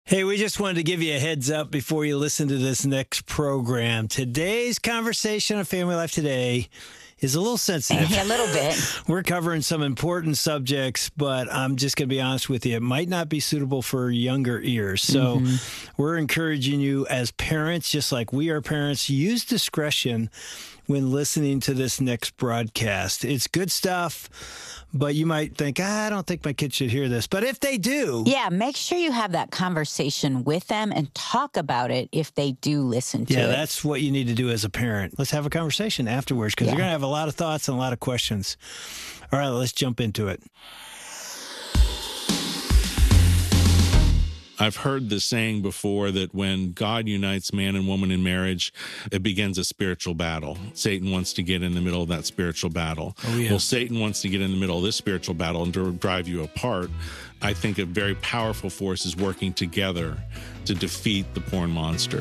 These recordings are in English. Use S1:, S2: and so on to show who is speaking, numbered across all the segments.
S1: Hey, we just wanted to give you a heads up before you listen to this next program. Today's conversation on Family Life Today is a little sensitive.
S2: A little bit.
S1: We're covering some important subjects, but I'm just going to be honest with you. It might not be suitable for younger ears. So we're encouraging you as parents, just like we are parents, use discretion when listening to this next broadcast. It's good stuff, but you might think, I don't think my kids should hear this. But if they do...
S2: Yeah, make sure you have that conversation with them and talk about it if they do listen to it.
S1: Yeah, that's what you need to do as a parent. Let's have a conversation afterwards because you're going to have a lot of thoughts and a lot of questions. All right, let's jump into it.
S3: I've heard the saying before that when God unites man and woman in marriage, it begins a spiritual battle. Satan wants to get in the middle of that spiritual battle.
S1: Oh, yeah.
S3: Well, Satan wants to get in the middle of this spiritual battle and to drive you apart. I think a very powerful force is working together to defeat the porn monster.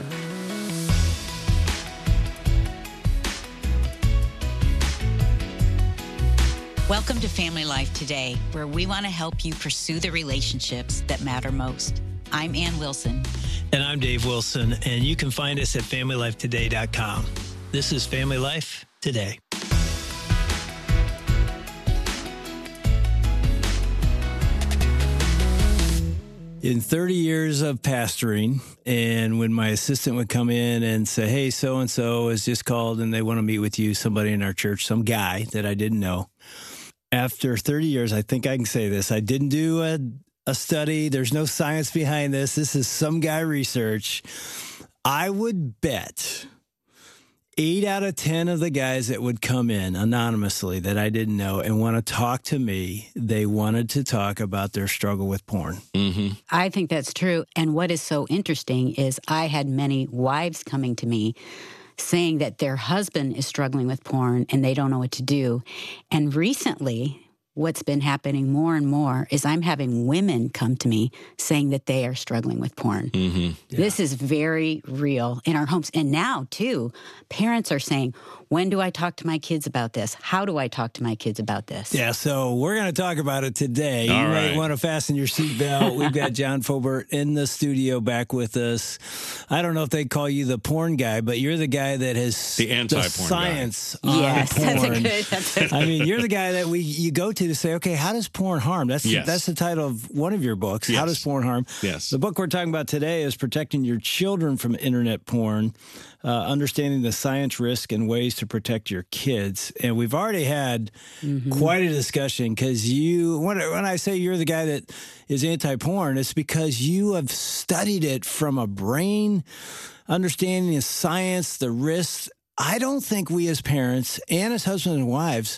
S4: Welcome to Family Life Today, where we want to help you pursue the relationships that matter most. I'm Ann Wilson.
S1: And I'm Dave Wilson, and you can find us at FamilyLifeToday.com. This is Family Life Today. In 30 years of pastoring, and when my assistant would come in and say, hey, so-and-so has just called and they want to meet with you, somebody in our church, some guy that I didn't know. After 30 years, I think I can say this. I didn't do a study. There's no science behind this. This is some guy research. I would bet 8 out of 10 of the guys that would come in anonymously that I didn't know and want to talk to me, they wanted to talk about their struggle with porn.
S3: Mm-hmm.
S2: I think that's true. And what is so interesting is I had many wives coming to me saying that their husband is struggling with porn and they don't know what to do. And recently, what's been happening more and more is I'm having women come to me saying that they are struggling with porn.
S3: Mm-hmm.
S1: Yeah.
S2: This is very real in our homes. And now, too, parents are saying, when do I talk to my kids about this? How do I talk to my kids about this?
S1: Yeah, so we're going to talk about it today.
S3: All
S1: You
S3: right.
S1: might want to fasten your seatbelt. We've got John Fobert in the studio back with us. I don't know if they call you the porn guy, but you're the guy that has
S3: The anti-porn
S1: science
S3: guy.
S1: on
S2: Yes,
S1: porn.
S2: that's a
S1: I mean, you're the guy that you go to say, okay, how does porn harm? That's the title of one of your books. How
S3: Yes.
S1: does porn harm?
S3: Yes.
S1: The book we're talking about today is Protecting Your Children from Internet Porn, Understanding the Science, Risk, and Ways to Protect Your Kids. And we've already had quite a discussion because when I say you're the guy that is anti-porn, it's because you have studied it from a brain, understanding the science, the risks. I don't think we as parents and as husbands and wives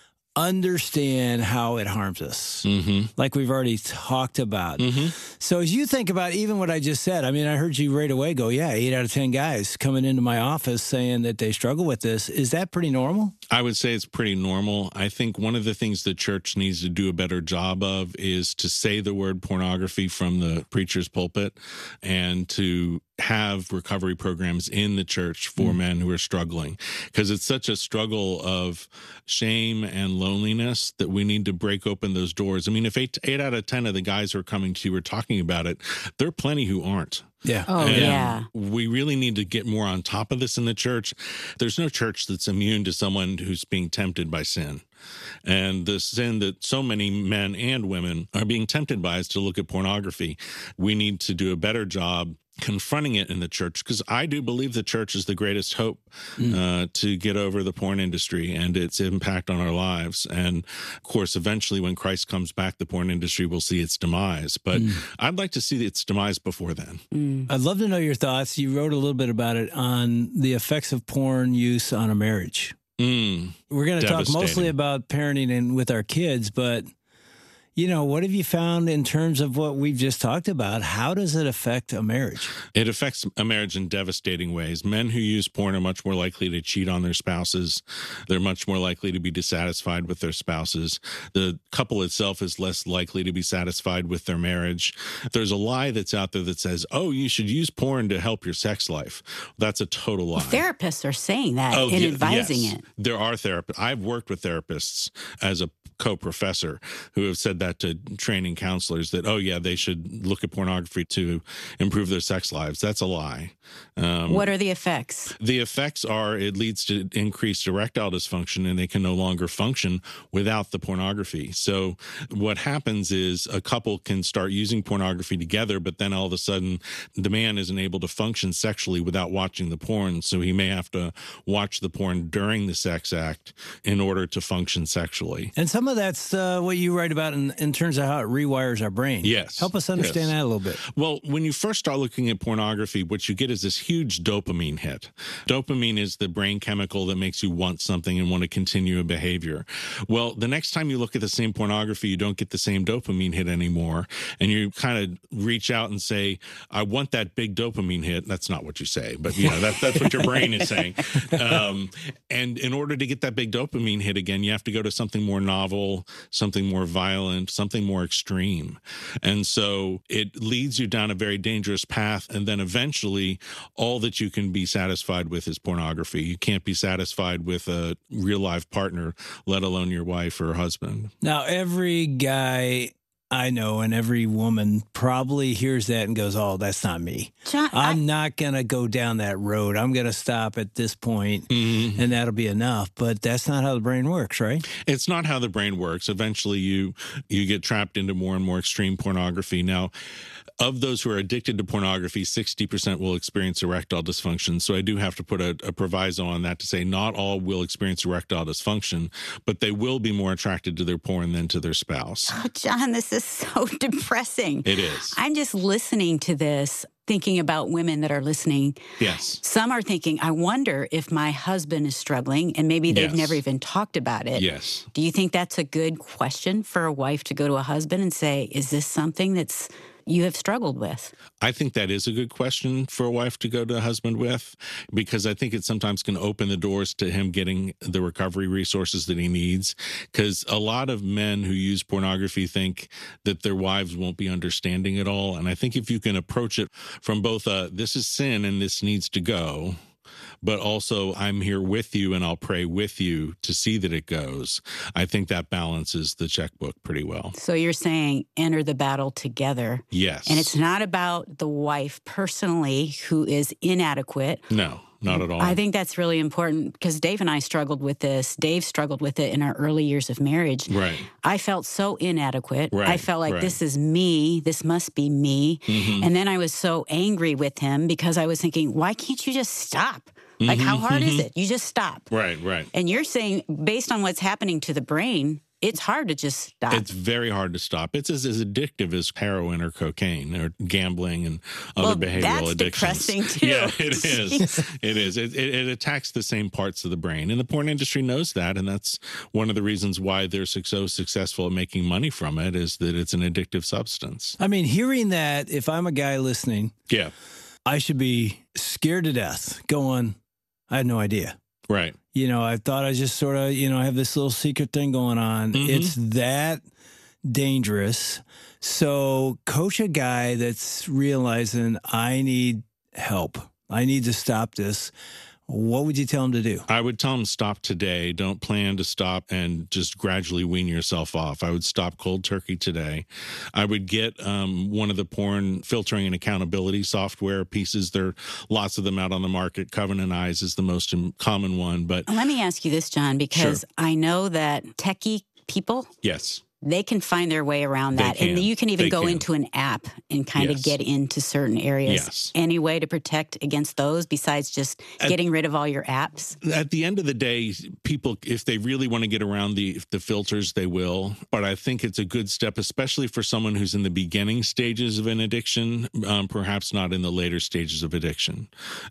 S1: understand how it harms us, like we've already talked about. So as you think about even what I just said, I mean, I heard you right away go, 8 out of 10 guys coming into my office saying that they struggle with this. Is that pretty normal?
S3: I would say it's pretty normal. I think one of the things the church needs to do a better job of is to say the word pornography from the preacher's pulpit and to have recovery programs in the church for men who are struggling, because it's such a struggle of shame and loneliness that we need to break open those doors. I mean, if 8 out of 10 of the guys who are coming to you are talking about it, there are plenty who aren't.
S1: Yeah.
S2: Oh,
S3: And
S2: yeah.
S3: we really need to get more on top of this in the church. There's no church that's immune to someone who's being tempted by sin. And the sin that so many men and women are being tempted by is to look at pornography. We need to do a better job confronting it in the church, because I do believe the church is the greatest hope to get over the porn industry and its impact on our lives. And of course, eventually when Christ comes back, the porn industry will see its demise. But I'd like to see its demise before then.
S1: I'd love to know your thoughts. You wrote a little bit about it on the effects of porn use on a marriage. We're going to talk mostly about parenting and with our kids, but what have you found in terms of what we've just talked about? How does it affect a marriage?
S3: It affects a marriage in devastating ways. Men who use porn are much more likely to cheat on their spouses. They're much more likely to be dissatisfied with their spouses. The couple itself is less likely to be satisfied with their marriage. There's a lie that's out there that says, oh, you should use porn to help your sex life. That's a total lie.
S2: Therapists are saying that and advising it.
S3: There are therapists. I've worked with therapists as a co-professor who have said that to training counselors that, oh, yeah, they should look at pornography to improve their sex lives. That's a lie.
S2: What are the effects?
S3: The effects are it leads to increased erectile dysfunction, and they can no longer function without the pornography. So what happens is a couple can start using pornography together, but then all of a sudden the man isn't able to function sexually without watching the porn. So he may have to watch the porn during the sex act in order to function sexually.
S1: And some of that's what you write about in terms of how it rewires our brain.
S3: Yes.
S1: Help us understand that a little bit.
S3: Well, when you first start looking at pornography, what you get is this huge dopamine hit. Dopamine is the brain chemical that makes you want something and want to continue a behavior. Well, the next time you look at the same pornography, you don't get the same dopamine hit anymore. And you kind of reach out and say, I want that big dopamine hit. That's not what you say, but that's what your brain is saying. And in order to get that big dopamine hit again, you have to go to something more novel, something more violent, something more extreme. And so it leads you down a very dangerous path. And then eventually all that you can be satisfied with is pornography. You can't be satisfied with a real life partner, let alone your wife or husband.
S1: Now, every guy I know and every woman probably hears that and goes, oh, that's not me.
S2: John,
S1: I'm not going to go down that road. I'm going to stop at this point, and that'll be enough. But that's not how the brain works, right?
S3: It's not how the brain works. Eventually, you get trapped into more and more extreme pornography. Now, of those who are addicted to pornography, 60% will experience erectile dysfunction. So I do have to put a proviso on that to say not all will experience erectile dysfunction, but they will be more attracted to their porn than to their spouse.
S2: Oh, John, this is so depressing.
S3: It is.
S2: I'm just listening to this, thinking about women that are listening.
S3: Yes.
S2: Some are thinking, I wonder if my husband is struggling, and maybe they've never even talked about it.
S3: Yes.
S2: Do you think that's a good question for a wife to go to a husband and say, is this something that's you have struggled with?
S3: I think that is a good question for a wife to go to a husband with, because I think it sometimes can open the doors to him getting the recovery resources that he needs. Because a lot of men who use pornography think that their wives won't be understanding at all. And I think if you can approach it from both this is sin and this needs to go, but also I'm here with you and I'll pray with you to see that it goes, I think that balances the checkbook pretty well.
S2: So you're saying enter the battle together.
S3: Yes.
S2: And it's not about the wife personally who is inadequate.
S3: No. Not at all.
S2: I think that's really important because Dave and I struggled with this. Dave struggled with it in our early years of marriage.
S3: Right.
S2: I felt so inadequate.
S3: Right.
S2: I felt like this is me. This must be me. Mm-hmm. And then I was so angry with him because I was thinking, why can't you just stop? Like, how hard is it? You just stop.
S3: Right.
S2: And you're saying, based on what's happening to the brain, it's hard to just stop.
S3: It's very hard to stop. It's as addictive as heroin or cocaine or gambling and other behavioral addictions.
S2: That's depressing too.
S3: Yeah, it is. It is. It attacks the same parts of the brain. And the porn industry knows that. And that's one of the reasons why they're so successful at making money from it, is that it's an addictive substance.
S1: I mean, hearing that, if I'm a guy listening, I should be scared to death going, I had no idea.
S3: Right.
S1: I thought I just sort of, I have this little secret thing going on. Mm-hmm. It's that dangerous. So coach a guy that's realizing I need help. I need to stop this. What would you tell him to do?
S3: I would tell him stop today. Don't plan to stop and just gradually wean yourself off. I would stop cold turkey today. I would get one of the porn filtering and accountability software pieces. There are lots of them out on the market. Covenant Eyes is the most common one. But
S2: let me ask you this, John, because I know that techie people.
S3: Yes.
S2: They can find their way around that. And you can even go into an app and kind of get into certain areas.
S3: Yes.
S2: Any way to protect against those besides just getting rid of all your apps?
S3: At the end of the day, people, if they really want to get around the filters, they will. But I think it's a good step, especially for someone who's in the beginning stages of an addiction, perhaps not in the later stages of addiction.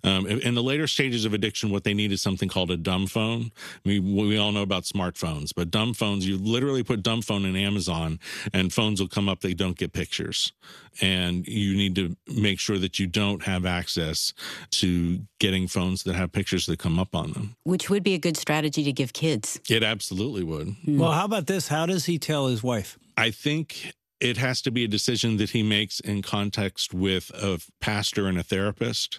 S3: In the later stages of addiction, what they need is something called a dumb phone. We all know about smartphones, but dumb phones, you literally put dumb phone in Amazon and phones will come up, they don't get pictures. And you need to make sure that you don't have access to getting phones that have pictures that come up on them.
S2: Which would be a good strategy to give kids.
S3: It absolutely would.
S1: Well, how about this? How does he tell his wife?
S3: I think it has to be a decision that he makes in context with a pastor and a therapist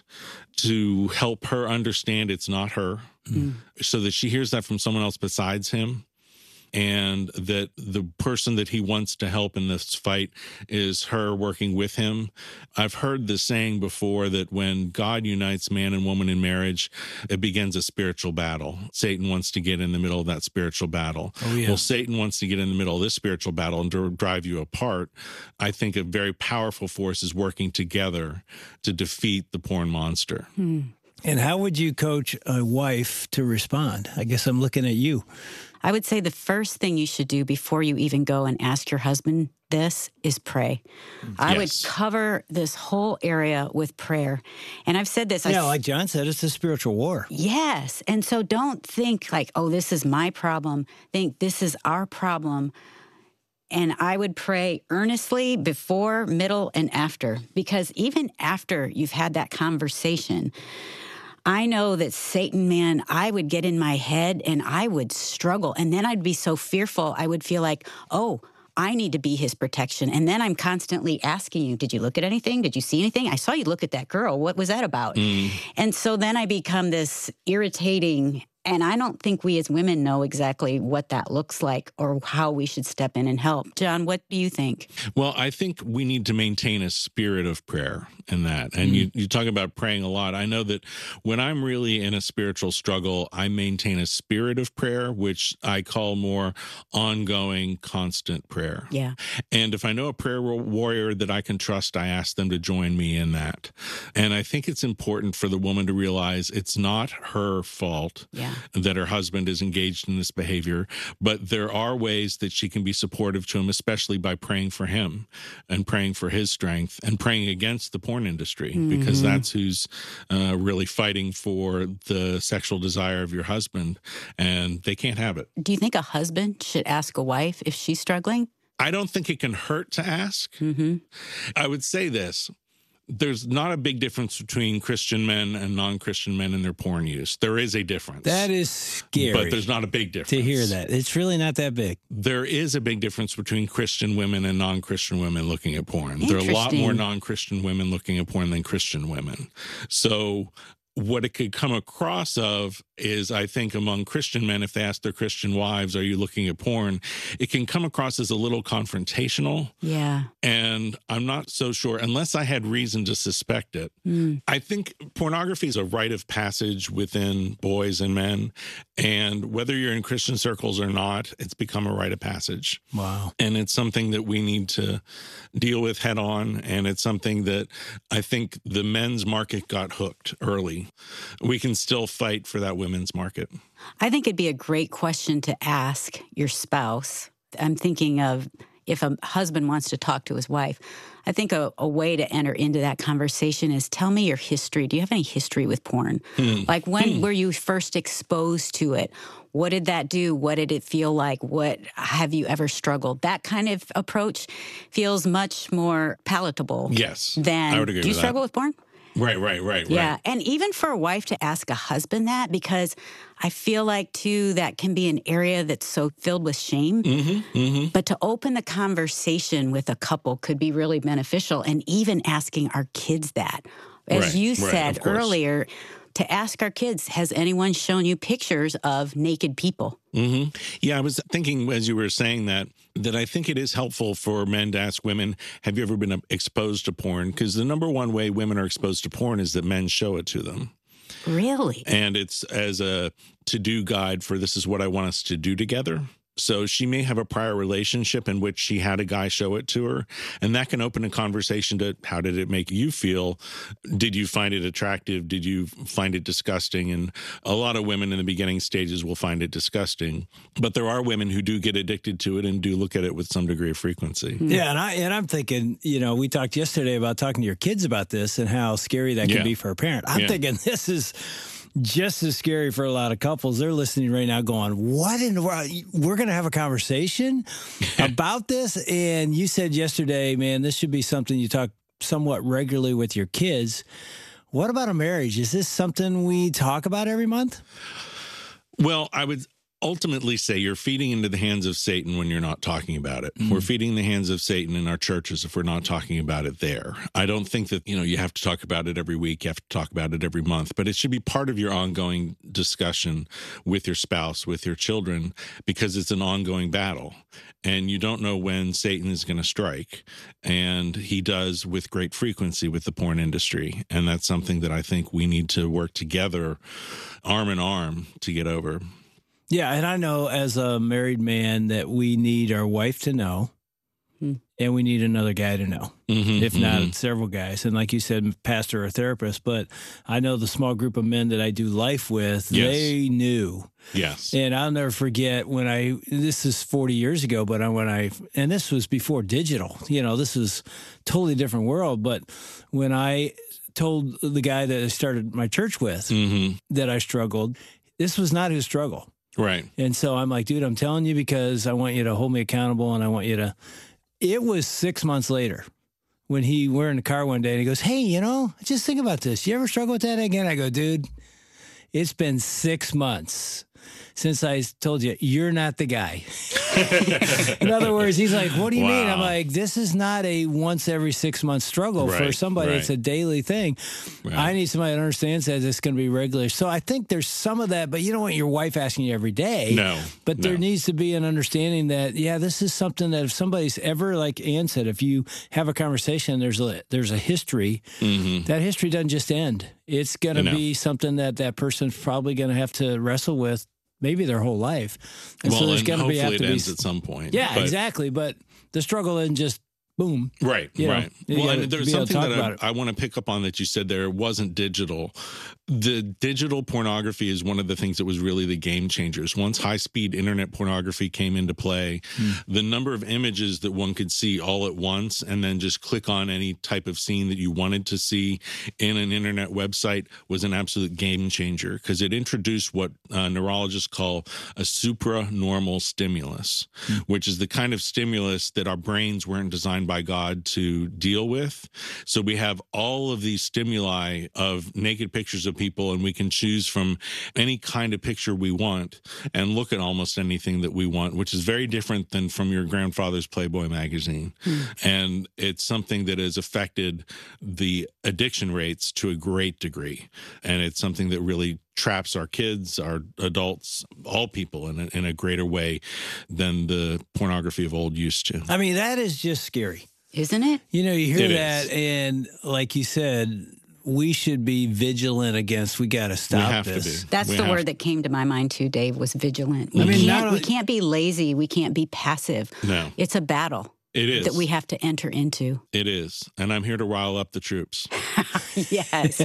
S3: to help her understand it's not her, so that she hears that from someone else besides him. and that the person that he wants to help in this fight is her working with him. I've heard the saying before that when God unites man and woman in marriage, it begins a spiritual battle. Satan wants to get in the middle of that spiritual battle.
S1: Oh, yeah.
S3: Well, Satan wants to get in the middle of this spiritual battle and to drive you apart. I think a very powerful force is working together to defeat the porn monster.
S1: And how would you coach a wife to respond? I guess I'm looking at you.
S2: I would say the first thing you should do before you even go and ask your husband this is pray. I would cover this whole area with prayer. And I've said this.
S1: Yeah, like John said, it's a spiritual war.
S2: Yes. And so don't think like, oh, this is my problem. Think this is our problem. And I would pray earnestly before, middle, and after. Because even after you've had that conversation, I know that Satan, man, I would get in my head and I would struggle. And then I'd be so fearful. I would feel like, oh, I need to be his protection. And then I'm constantly asking you, did you look at anything? Did you see anything? I saw you look at that girl. What was that about? And so then I become this irritating. And I don't think we as women know exactly what that looks like or how we should step in and help. John, what do you think?
S3: Well, I think we need to maintain a spirit of prayer in that. And you talk about praying a lot. I know that when I'm really in a spiritual struggle, I maintain a spirit of prayer, which I call more ongoing, constant prayer.
S2: Yeah.
S3: And if I know a prayer warrior that I can trust, I ask them to join me in that. And I think it's important for the woman to realize it's not her fault.
S2: Yeah.
S3: That her husband is engaged in this behavior, but there are ways that she can be supportive to him, especially by praying for him and praying for his strength and praying against the porn industry, because that's who's really fighting for the sexual desire of your husband, and they can't have it.
S2: Do you think a husband should ask a wife if she's struggling?
S3: I don't think it can hurt to ask. I would say this. There's not a big difference between Christian men and non-Christian men in their porn use. There is a difference.
S1: That is scary.
S3: But there's not a big difference.
S1: To hear that. It's really not that big.
S3: There is a big difference between Christian women and non-Christian women looking at porn. There are a lot more non-Christian women looking at porn than Christian women. So what it could come across of is, I think, among Christian men, if they ask their Christian wives, are you looking at porn? It can come across as a little confrontational.
S2: Yeah.
S3: And I'm not so sure, unless I had reason to suspect it. I think pornography is a rite of passage within boys and men. And whether you're in Christian circles or not, it's become a rite of passage.
S1: Wow.
S3: And it's something that we need to deal with head on. And it's something that I think the men's market got hooked early. We can still fight for that women's market.
S2: I think it'd be a great question to ask your spouse. I'm thinking of if a husband wants to talk to his wife, I think a way to enter into that conversation is tell me your history. Do you have any history with porn? Like when were you first exposed to it? What did that do? What did it feel like? What have you ever struggled? That kind of approach feels much more palatable.
S3: Yes,
S2: than,
S3: I would agree
S2: do you
S3: with
S2: struggle with porn?
S3: Right.
S2: Yeah. And even for a wife to ask a husband that, because I feel like, too, that can be an area that's so filled with shame. But to open the conversation with a couple could be really beneficial. And even asking our kids that. As you said earlier, to ask our kids, has anyone shown you pictures of naked people?
S3: Yeah, I was thinking as you were saying that I think it is helpful for men to ask women, have you ever been exposed to porn? Because the number one way women are exposed to porn is that men show it to them.
S2: Really?
S3: And it's as a to-do guide for this is what I want us to do together. So she may have a prior relationship in which she had a guy show it to her, and that can open a conversation to how did it make you feel? Did you find it attractive? Did you find it disgusting? And a lot of women in the beginning stages will find it disgusting, but there are women who do get addicted to it and do look at it with some degree of frequency.
S1: Yeah, and I'm thinking, we talked yesterday about talking to your kids about this and how scary that can be for a parent. I'm thinking this is just as scary for a lot of couples. They're listening right now going, what in the world? We're going to have a conversation about this? And you said yesterday, man, this should be something you talk somewhat regularly with your kids. What about a marriage? Is this something we talk about every month?
S3: Well, I would ultimately say you're feeding into the hands of Satan when you're not talking about it. We're feeding the hands of Satan in our churches if we're not talking about it there. I don't think that, you have to talk about it every week. You have to talk about it every month, but it should be part of your ongoing discussion with your spouse, with your children, because it's an ongoing battle. And you don't know when Satan is going to strike. And he does with great frequency with the porn industry. And that's something that I think we need to work together, arm in arm, to get over.
S1: Yeah, and I know as a married man that we need our wife to know, and we need another guy to know, if not several guys. And like you said, pastor or therapist, but I know the small group of men that I do life with, they knew.
S3: Yes.
S1: And I'll never forget when this is 40 years ago, but and this was before digital, this was totally different world. But when I told the guy that I started my church with that I struggled, this was not his struggle.
S3: Right.
S1: And so I'm like, dude, I'm telling you because I want you to hold me accountable and I want you to. It was 6 months later when we're in the car one day and he goes, hey, just think about this. You ever struggle with that again? I go, dude, it's been 6 months since I told you, you're not the guy. In other words, he's like, what do you mean? I'm like, this is not a once every 6 month struggle for somebody. It's a daily thing. I need somebody that understands that it's going to be regular. So I think there's some of that, but you don't want your wife asking you every day.
S3: No.
S1: But there needs to be an understanding that, this is something that if somebody's ever, like Ann said, if you have a conversation, there's a history, that history doesn't just end. It's going to be something that person's probably going to have to wrestle with maybe their whole life. And so there's going to
S3: hopefully it ends at some point.
S1: Yeah, exactly. But the struggle isn't just boom.
S3: Right. Well, and there's something that I want to pick up on that you said there. It wasn't digital. The digital pornography is one of the things that was really the game changers. Once high-speed internet pornography came into play, the number of images that one could see all at once and then just click on any type of scene that you wanted to see in an internet website was an absolute game changer because it introduced what neurologists call a supranormal stimulus, which is the kind of stimulus that our brains weren't designed by God to deal with. So we have all of these stimuli of naked pictures of people, and we can choose from any kind of picture we want and look at almost anything that we want, which is very different than from your grandfather's Playboy magazine. And it's something that has affected the addiction rates to a great degree. And it's something that really traps our kids, our adults, all people in a greater way than the pornography of old used to.
S1: I mean, that is just scary.
S2: Isn't it?
S1: You hear that, and like you said, we should be vigilant against. We got to stop this.
S2: That's the word that came to my mind too, Dave, was vigilant. We can't be lazy. We can't be passive.
S3: No.
S2: It's a battle.
S3: It is.
S2: That we have to enter into.
S3: It is. And I'm here to rile up the troops.
S2: Yes.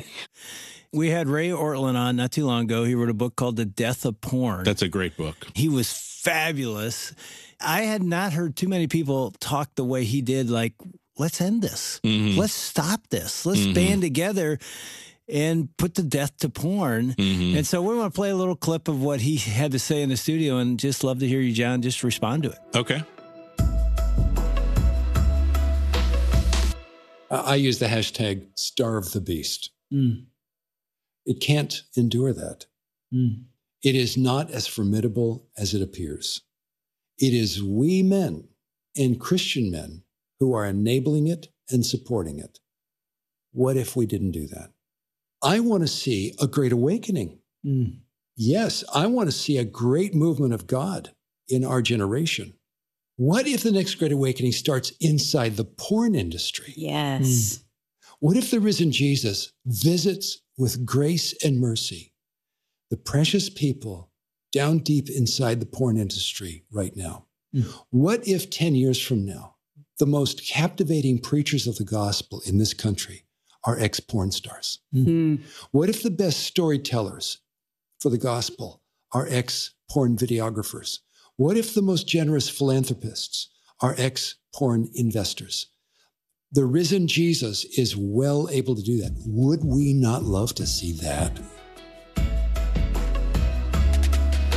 S1: We had Ray Ortlund on not too long ago. He wrote a book called The Death of Porn.
S3: That's a great book.
S1: He was fabulous. I had not heard too many people talk the way he did, like, let's end this. Let's stop this. Let's band together and put the death to porn. And so we want to play a little clip of what he had to say in the studio, and just love to hear you, John, just respond to it.
S3: Okay.
S5: I use the hashtag starve the beast. It can't endure that. It is not as formidable as it appears. It is we men and Christian men who are enabling it and supporting it. What if we didn't do that? I want to see a great awakening. Yes, I want to see a great movement of God in our generation. What if the next great awakening starts inside the porn industry?
S2: Yes.
S5: What if the risen Jesus visits with grace and mercy the precious people down deep inside the porn industry right now? What if 10 years from now, the most captivating preachers of the gospel in this country are ex-porn stars? What if the best storytellers for the gospel are ex-porn videographers? What if the most generous philanthropists are ex-porn investors? The risen Jesus is well able to do that. Would we not love to see that?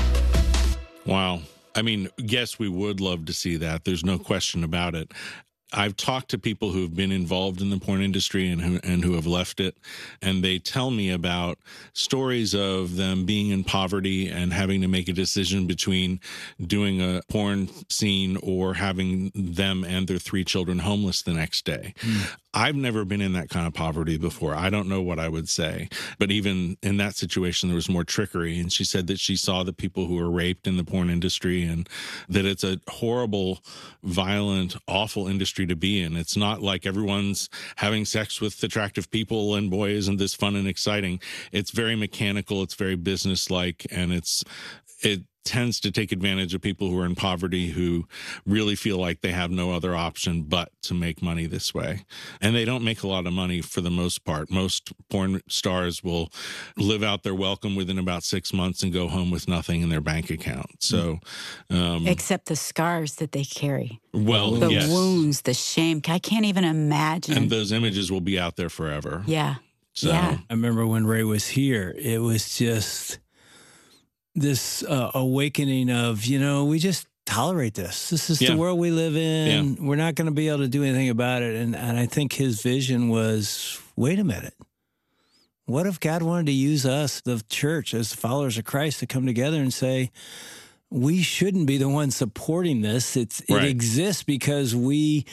S3: Wow. I mean, yes, we would love to see that. There's no question about it. I've talked to people who've been involved in the porn industry and who have left it, and they tell me about stories of them being in poverty and having to make a decision between doing a porn scene or having them and their 3 children homeless the next day. I've never been in that kind of poverty before. I don't know what I would say. But even in that situation, there was more trickery. And she said that she saw the people who were raped in the porn industry and that it's a horrible, violent, awful industry to be in. It's not like everyone's having sex with attractive people and boy, isn't this fun and exciting. It's very mechanical. It's very businesslike. And it tends to take advantage of people who are in poverty who really feel like they have no other option but to make money this way. And they don't make a lot of money for the most part. Most porn stars will live out their welcome within about 6 months and go home with nothing in their bank account. So,
S2: except the scars that they carry.
S3: Well,
S2: the
S3: yes.
S2: wounds, the shame. I can't even imagine.
S3: And those images will be out there forever.
S2: Yeah.
S3: So,
S2: yeah.
S1: I remember when Ray was here, it was just this awakening of, we just tolerate this. This is the world we live in. Yeah. We're not going to be able to do anything about it. And I think his vision was, wait a minute. What if God wanted to use us, the church, as followers of Christ, to come together and say, we shouldn't be the ones supporting this. It exists because we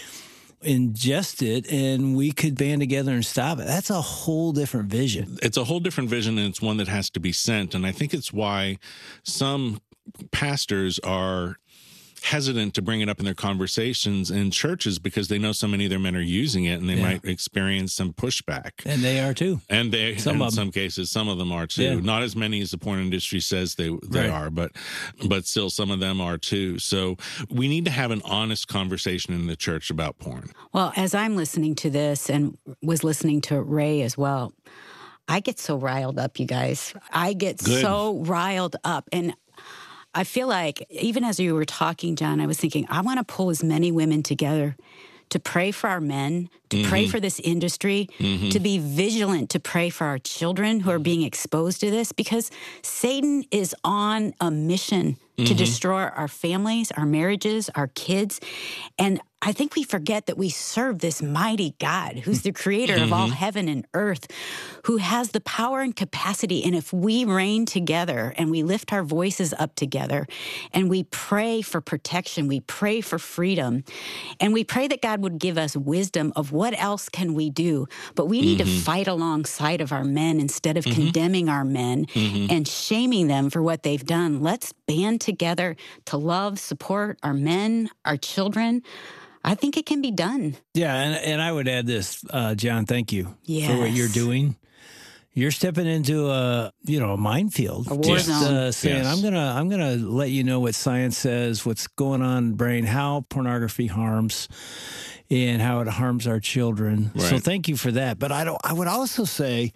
S1: ingest it and we could band together and stop it. That's a whole different vision.
S3: It's a whole different vision, and it's one that has to be sent. And I think it's why some pastors are hesitant to bring it up in their conversations in churches, because they know so many of their men are using it and they might experience some pushback.
S1: And they are too.
S3: And in some cases, some of them are too. Yeah. Not as many as the porn industry says they are, but still some of them are too. So we need to have an honest conversation in the church about porn.
S2: Well, as I'm listening to this and was listening to Ray as well, I get so riled up, you guys. I get so riled up. And I feel like, even as you were talking, John, I was thinking, I want to pull as many women together to pray for our men, to pray for this industry, to be vigilant, to pray for our children who are being exposed to this, because Satan is on a mission to destroy our families, our marriages, our kids. And I think we forget that we serve this mighty God who's the creator of all heaven and earth, who has the power and capacity. And if we reign together and we lift our voices up together and we pray for protection, we pray for freedom, and we pray that God would give us wisdom of what else can we do. But we need to fight alongside of our men instead of condemning our men and shaming them for what they've done. Let's band together to love, support our men, our children. I think it can be done. Yeah,
S1: and I would add this, John, thank you for what you're doing. You're stepping into a minefield.
S2: A war zone.
S1: Saying, I'm gonna let you know what science says, what's going on in the brain, how pornography harms, and how it harms our children. Right. So thank you for that. But I would also say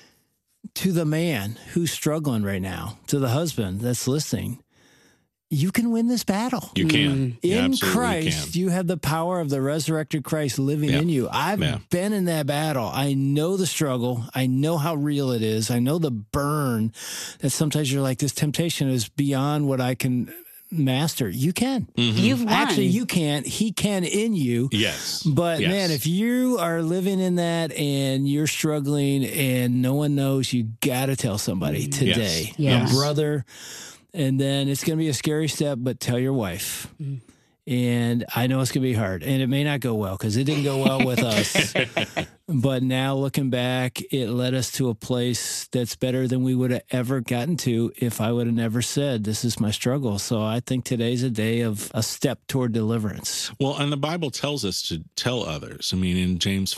S1: to the man who's struggling right now, to the husband that's listening, you can win this battle.
S3: You can.
S1: In Christ, you have the power of the resurrected Christ living in you. I've been in that battle. I know the struggle. I know how real it is. I know the burn that sometimes you're like, this temptation is beyond what I can master. You can.
S2: You've won.
S1: Actually, you can't. He can in you.
S3: Yes.
S1: But man, if you are living in that and you're struggling and no one knows, you got to tell somebody today.
S2: Yes.
S1: A brother. And then it's going to be a scary step, but tell your wife. And I know it's going to be hard. And it may not go well because it didn't go well with us. But now looking back, it led us to a place that's better than we would have ever gotten to if I would have never said, this is my struggle. So I think today's a day of a step toward deliverance.
S3: Well, and the Bible tells us to tell others. I mean, in James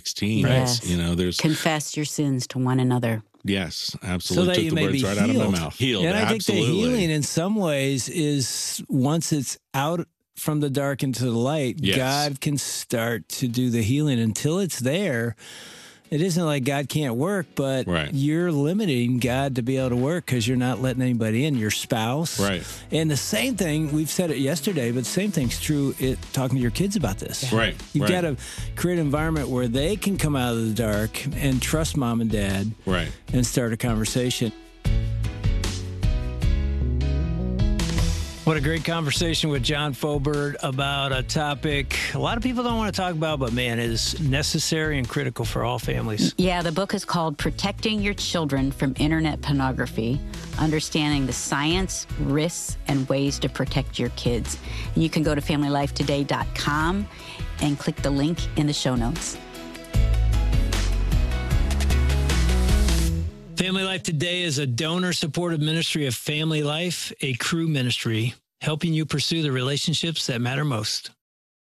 S3: 5:16, there's
S2: confess your sins to one another.
S3: Yes, absolutely.
S1: So that you may be
S3: right out of my mouth. Healed,
S1: and I
S3: absolutely.
S1: think the healing in some ways is once it's out from the dark into the light, God can start to do the healing. Until it's there, it isn't like God can't work, but you're limiting God to be able to work because you're not letting anybody in, your spouse.
S3: Right.
S1: And the same thing, we've said it yesterday, but the same thing's true talking to your kids about this.
S3: Right.
S1: You've got to create an environment where they can come out of the dark and trust mom and dad and start a conversation. What a great conversation with John Fobert about a topic a lot of people don't want to talk about, but man, is necessary and critical for all families.
S2: Yeah, the book is called Protecting Your Children from Internet Pornography, Understanding the Science, Risks, and Ways to Protect Your Kids. You can go to FamilyLifeToday.com and click the link in the show notes.
S1: Family Life Today is a donor-supported ministry of Family Life, a Cru ministry, helping you pursue the relationships that matter most.